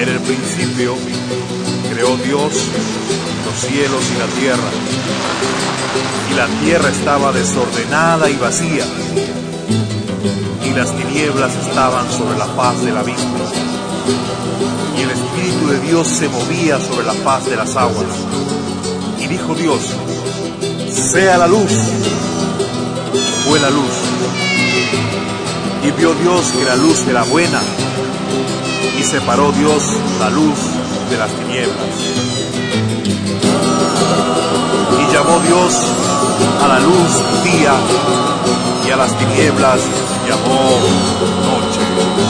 En el principio creó Dios los cielos y la tierra estaba desordenada y vacía, y las tinieblas estaban sobre la faz del abismo, y el Espíritu de Dios se movía sobre la faz de las aguas. Y dijo Dios: sea la luz. Y fue la luz. Y vio Dios que la luz era buena, y separó Dios la luz de las tinieblas. Y llamó Dios a la luz día, y a las tinieblas llamó noche.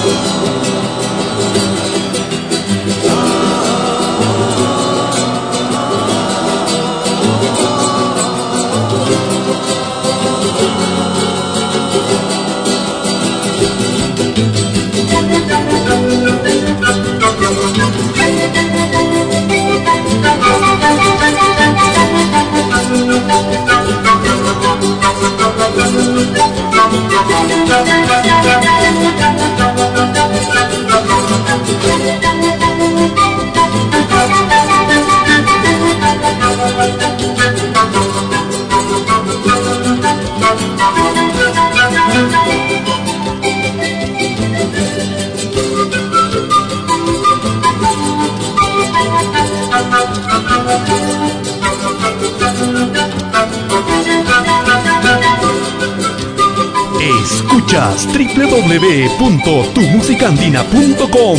Escuchas www.tumusicandina.com.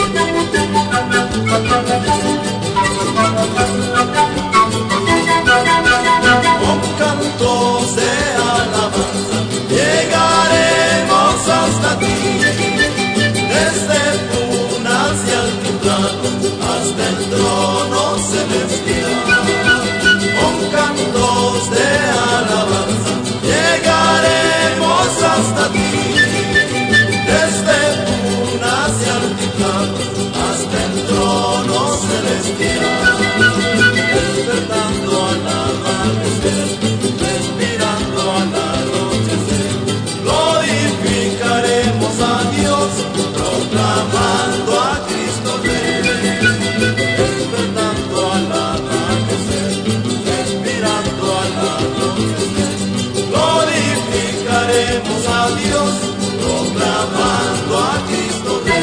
Con cantos de alabanza llegaremos hasta ti, desde tunas y altiplanos hasta el trono celestial. Con cantos de alabanza llegaremos hasta ti, desde tunas y altiplanos hasta el trono celestial. Despertando al amanecer, respirando al anochecer, glorificaremos a Dios, proclamando a Cristo Rey. Despertando al amanecer, respirando al anochecer, glorificaremos a Dios, proclamando a Cristo Rey.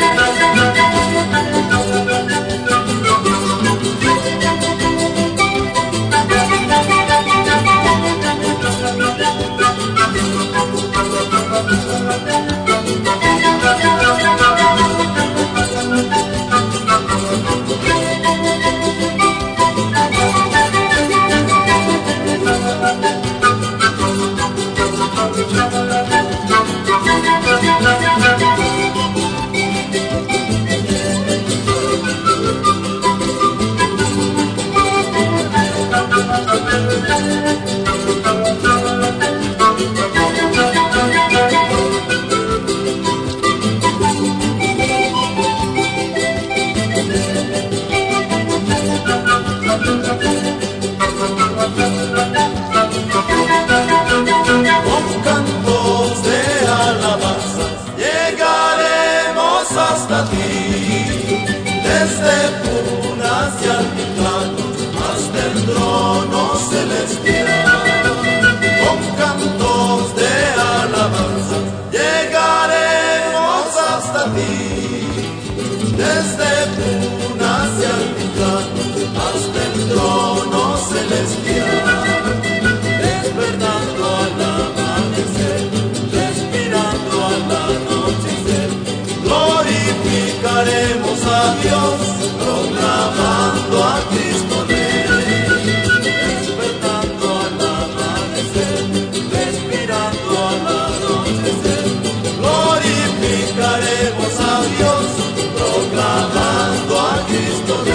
Con cantos de alabanza llegaremos hasta ti, desde tunas y altiplanos hasta el trono celestial. Con cantos de alabanza llegaremos hasta ti, desde tunas y altiplanos hasta el trono celestial. Despertando al amanecer, respirando al anochecer, glorificaremos a Dios, proclamando a Cristo Rey. Despertando al amanecer, respirando al anochecer, glorificaremos a Dios, proclamando a Cristo Rey.